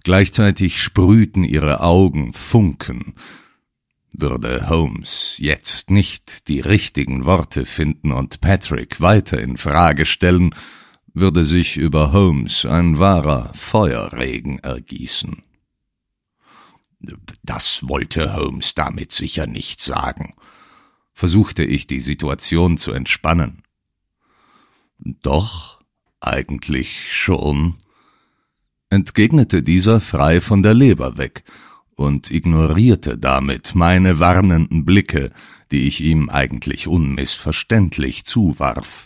Gleichzeitig sprühten ihre Augen Funken. Würde Holmes jetzt nicht die richtigen Worte finden und Patrick weiter in Frage stellen, würde sich über Holmes ein wahrer Feuerregen ergießen. Das wollte Holmes damit sicher nicht sagen, versuchte ich, die Situation zu entspannen. Doch, eigentlich schon, entgegnete dieser frei von der Leber weg und ignorierte damit meine warnenden Blicke, die ich ihm eigentlich unmissverständlich zuwarf.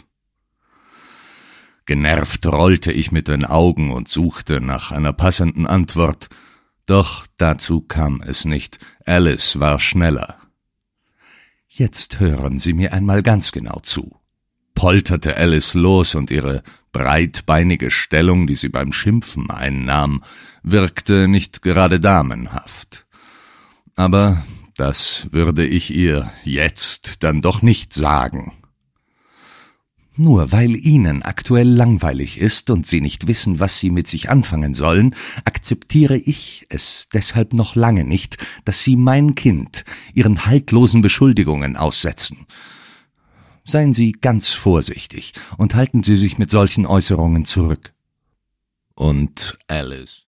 Genervt rollte ich mit den Augen und suchte nach einer passenden Antwort, doch dazu kam es nicht. Alice war schneller. »Jetzt hören Sie mir einmal ganz genau zu«, polterte Alice los, und ihre breitbeinige Stellung, die sie beim Schimpfen einnahm, wirkte nicht gerade damenhaft. Aber das würde ich ihr jetzt dann doch nicht sagen. Nur weil Ihnen aktuell langweilig ist und Sie nicht wissen, was Sie mit sich anfangen sollen, akzeptiere ich es deshalb noch lange nicht, dass Sie mein Kind Ihren haltlosen Beschuldigungen aussetzen. Seien Sie ganz vorsichtig und halten Sie sich mit solchen Äußerungen zurück. Und Alice